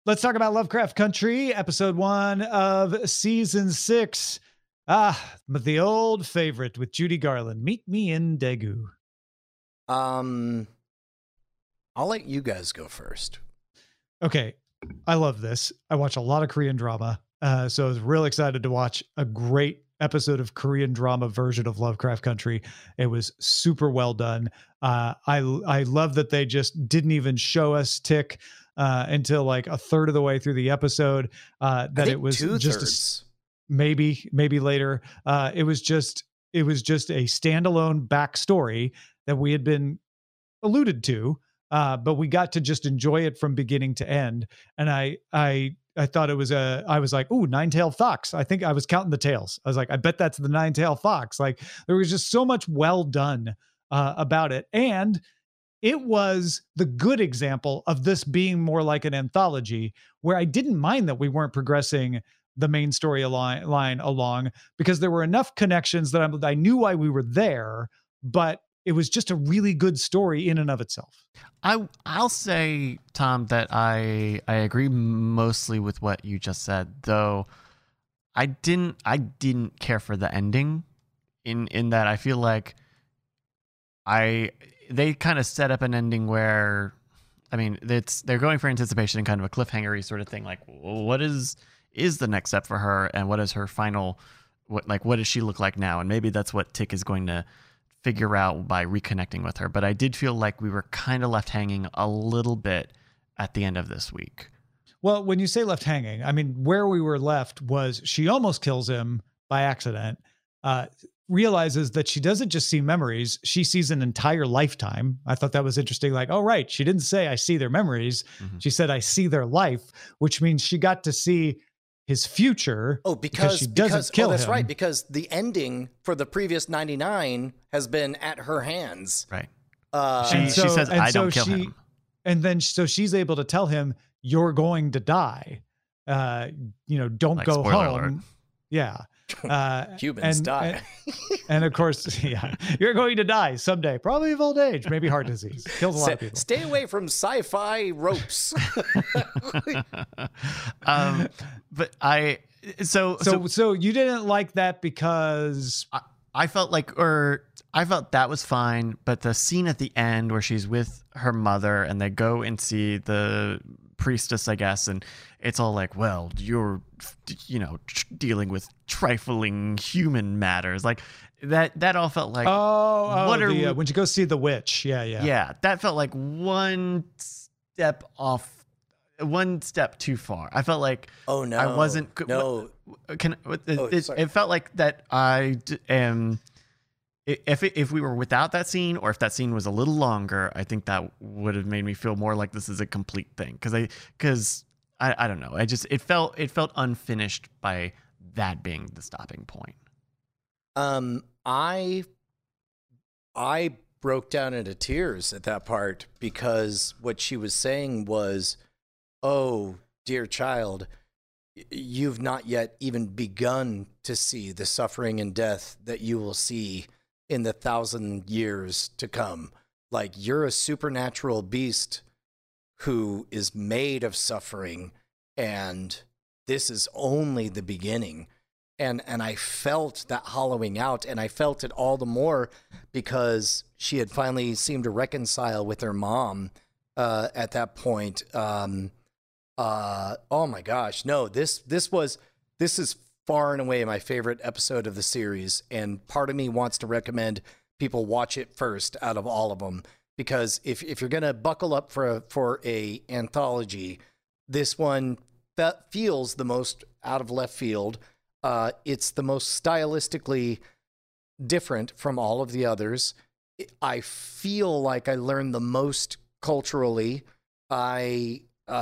Let's talk about Lovecraft Country, episode 1 of season 6. But the old favorite with Judy Garland. Meet Me in Daegu. I'll let you guys go first. Okay, I love this. I watch a lot of Korean drama, so I was real excited to watch a great episode of Korean drama version of Lovecraft Country. It was super well done. I love that they just didn't even show us Tick until like a third of the way through the episode. That it was just maybe later. It was just a standalone backstory that we had been alluded to, but we got to just enjoy it from beginning to end. And I thought it was I was like, ooh, nine-tailed fox. I think I was counting the tails. I was like, I bet that's the nine-tailed fox. Like, there was just so much well done about it. And it was the good example of this being more like an anthology, where I didn't mind that we weren't progressing the main story line along, because there were enough connections that I knew why we were there, but it was just a really good story in and of itself. I'll say, Tom, that I agree mostly with what you just said, though I didn't care for the ending in that I feel like they kind of set up an ending where, I mean, they're going for anticipation and kind of a cliffhanger-y sort of thing. Like, what is the next step for her, and what is her final, what does she look like now? And maybe that's what Tick is going to figure out by reconnecting with her. But I did feel like we were kind of left hanging a little bit at the end of this week. Well, when you say left hanging, I mean, where we were left was she almost kills him by accident, realizes that she doesn't just see memories, she sees an entire lifetime. I thought that was interesting. Like, oh, right. She didn't say I see their memories. Mm-hmm. She said I see their life, which means she got to see his future. Oh, because she doesn't kill him. That's right. Because the ending for the previous 99 has been at her hands. Right. She says, I don't kill him. And then, so she's able to tell him, you're going to die. Don't like, go home. Alert. Yeah. Humans die. And of course, yeah, you're going to die someday, probably of old age, maybe heart disease. Kills a lot of people. Stay away from sci-fi ropes. But so you didn't like that because I felt that was fine, but the scene at the end where she's with her mother and they go and see the priestess, I guess, and it's all like, well, you're dealing with trifling human matters, like that all felt like when you go see the witch. Yeah, that felt like one step too far. I felt like, oh no, I wasn't no it felt like that I am. If we were without that scene, or if that scene was a little longer, I think that would have made me feel more like this is a complete thing. Because I don't know. It felt unfinished by that being the stopping point. I broke down into tears at that part, because what she was saying was, "Oh, dear child, you've not yet even begun to see the suffering and death that you will see in the 1,000 years to come. Like, you're a supernatural beast who is made of suffering, and this is only the beginning." And I felt that hollowing out, and I felt it all the more because she had finally seemed to reconcile with her mom at that point. Oh my gosh, no, this is far and away my favorite episode of the series, and part of me wants to recommend people watch it first out of all of them, because if you're gonna buckle up for a anthology, this one that feels the most out of left field. It's the most stylistically different from all of the others. I feel like I learned the most culturally. The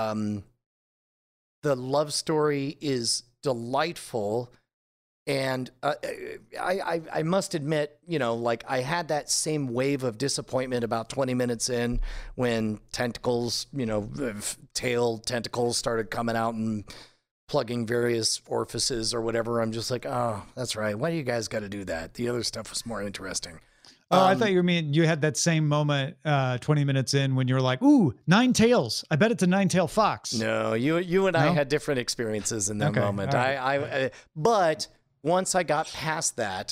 love story is delightful, and I must admit, like, I had that same wave of disappointment about 20 minutes in, when tentacles, tail tentacles started coming out and plugging various orifices or whatever. I'm just like, oh, that's right. Why do you guys got to do that? The other stuff was more interesting. Oh, I thought you mean you had that same moment 20 minutes in when you're like, ooh, 9 tails. I bet it's a 9-tailed fox. No, you and I had different experiences in that moment. Right. But once I got past that,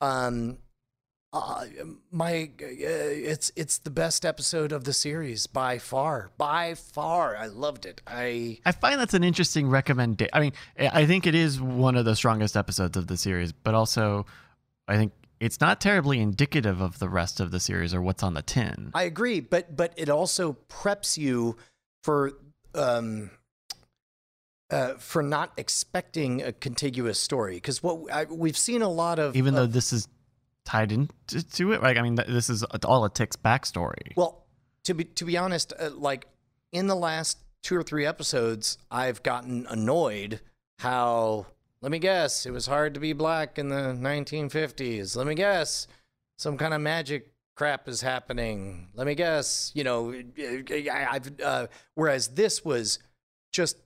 it's the best episode of the series by far. I loved it. I find that's an interesting recommendation. I mean, I think it is one of the strongest episodes of the series, but also I think it's not terribly indicative of the rest of the series or what's on the tin. I agree, but it also preps you for not expecting a contiguous story, because we've seen a lot of, even though this is tied into it, right? I mean, this is all a Tick's backstory. Well, to be honest, like in the last 2 or 3 episodes, I've gotten annoyed how, let me guess, it was hard to be black in the 1950s. Let me guess, some kind of magic crap is happening. Let me guess, whereas this was just,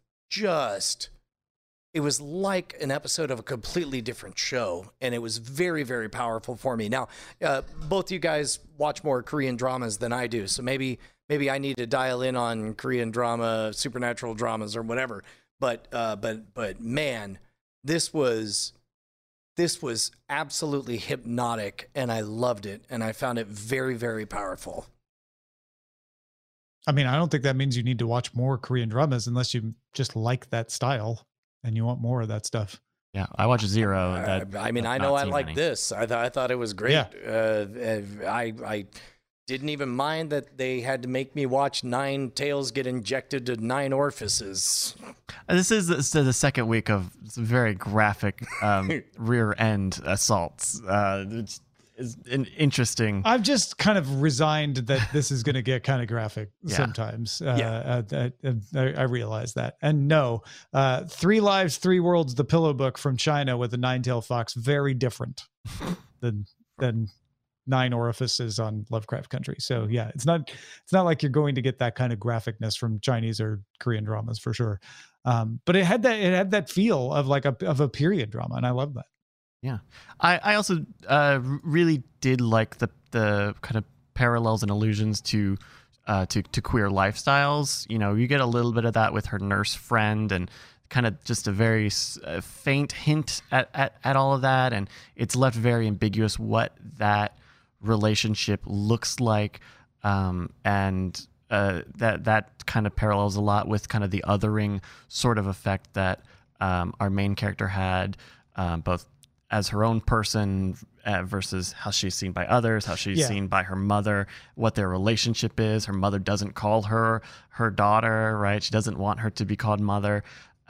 it was like an episode of a completely different show, and it was very, very powerful for me. Now, both you guys watch more Korean dramas than I do, so maybe I need to dial in on Korean drama, supernatural dramas, or whatever. But man, this was absolutely hypnotic, and I loved it, and I found it very, very powerful. I mean, I don't think that means you need to watch more Korean dramas unless you just like that style and you want more of that stuff. Yeah, I watched Zero. I know I like this. I thought it was great. Yeah. I didn't even mind that they had to make me watch 9 tails get injected to 9 orifices. This is the second week of some very graphic rear end assaults. It's an interesting. I've just kind of resigned that this is going to get kind of graphic sometimes. I realize that. And no, 3 Lives, 3 Worlds, the Pillow Book from China with a 9-tailed fox, very different than 9 orifices on Lovecraft Country. So yeah, it's not like you're going to get that kind of graphicness from Chinese or Korean dramas for sure. But it had that feel of like of a period drama, and I love that. Yeah, I also really did like the kind of parallels and allusions to queer lifestyles. You get a little bit of that with her nurse friend, and kind of just a very faint hint at all of that, and it's left very ambiguous what that relationship looks like, and that kind of parallels a lot with kind of the othering sort of effect that our main character had, both as her own person versus how she's seen by others, how she's seen by her mother, what their relationship is. Her mother doesn't call her daughter, right? She doesn't want her to be called mother.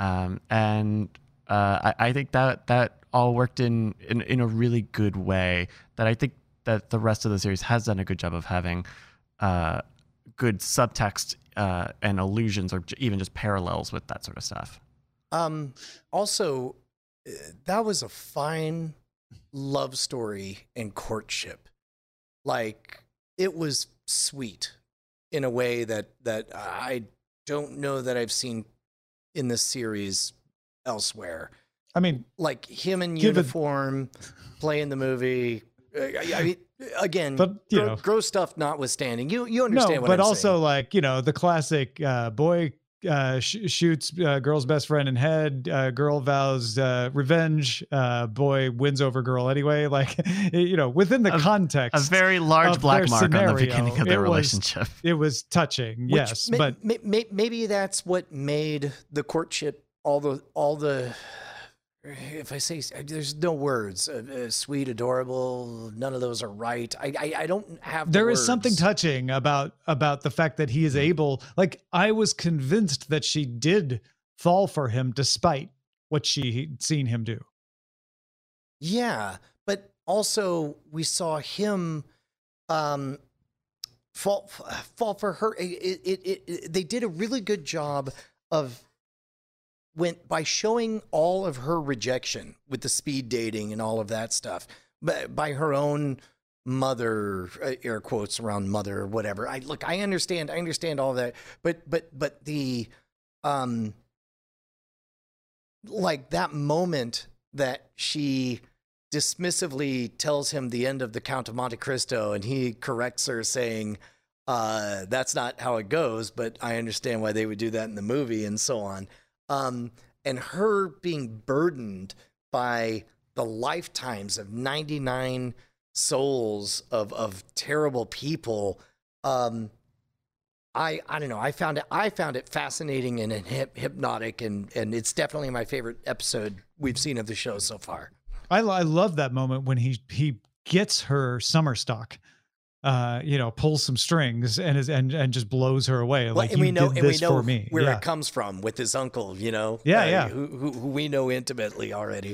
I think that all worked in a really good way, that I think that the rest of the series has done a good job of having good subtext and allusions, or even just parallels with that sort of stuff. Also, that was a fine love story and courtship. Like, it was sweet in a way that I don't know that I've seen in this series elsewhere. I mean, like him in uniform playing the movie. I mean, again, but gross stuff notwithstanding, you understand what I'm saying. But also, like, the classic boy shoots girl's best friend in head, girl vows revenge, boy wins over girl anyway. Like, within the context, a very large black mark scenario, on the beginning of their relationship. It was touching, yes, but maybe that's what made the courtship all the. If I say, there's no words, sweet, adorable, none of those are right. I don't have. There is something touching about the fact that he is able. Like, I was convinced that she did fall for him despite what she'd seen him do. Yeah, but also we saw him fall for her. They did a really good job of. By showing all of her rejection with the speed dating and all of that stuff, but by her own mother, air quotes around mother or whatever. I understand all that, but the like that moment that she dismissively tells him the end of the Count of Monte Cristo, and he corrects her saying, that's not how it goes, but I understand why they would do that in the movie, and so on. And her being burdened by the lifetimes of 99 souls of terrible people. I don't know. I found it fascinating and hypnotic, and it's definitely my favorite episode we've seen of the show so far. I love that moment when he gets her summer stock, pulls some strings and just blows her away. Well, like, and we know for me. where it comes from with his uncle, who we know intimately already.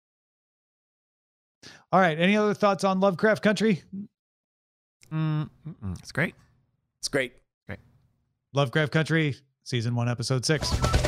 All right. Any other thoughts on Lovecraft Country? It's great. It's great. Lovecraft Country, season 1, episode 6.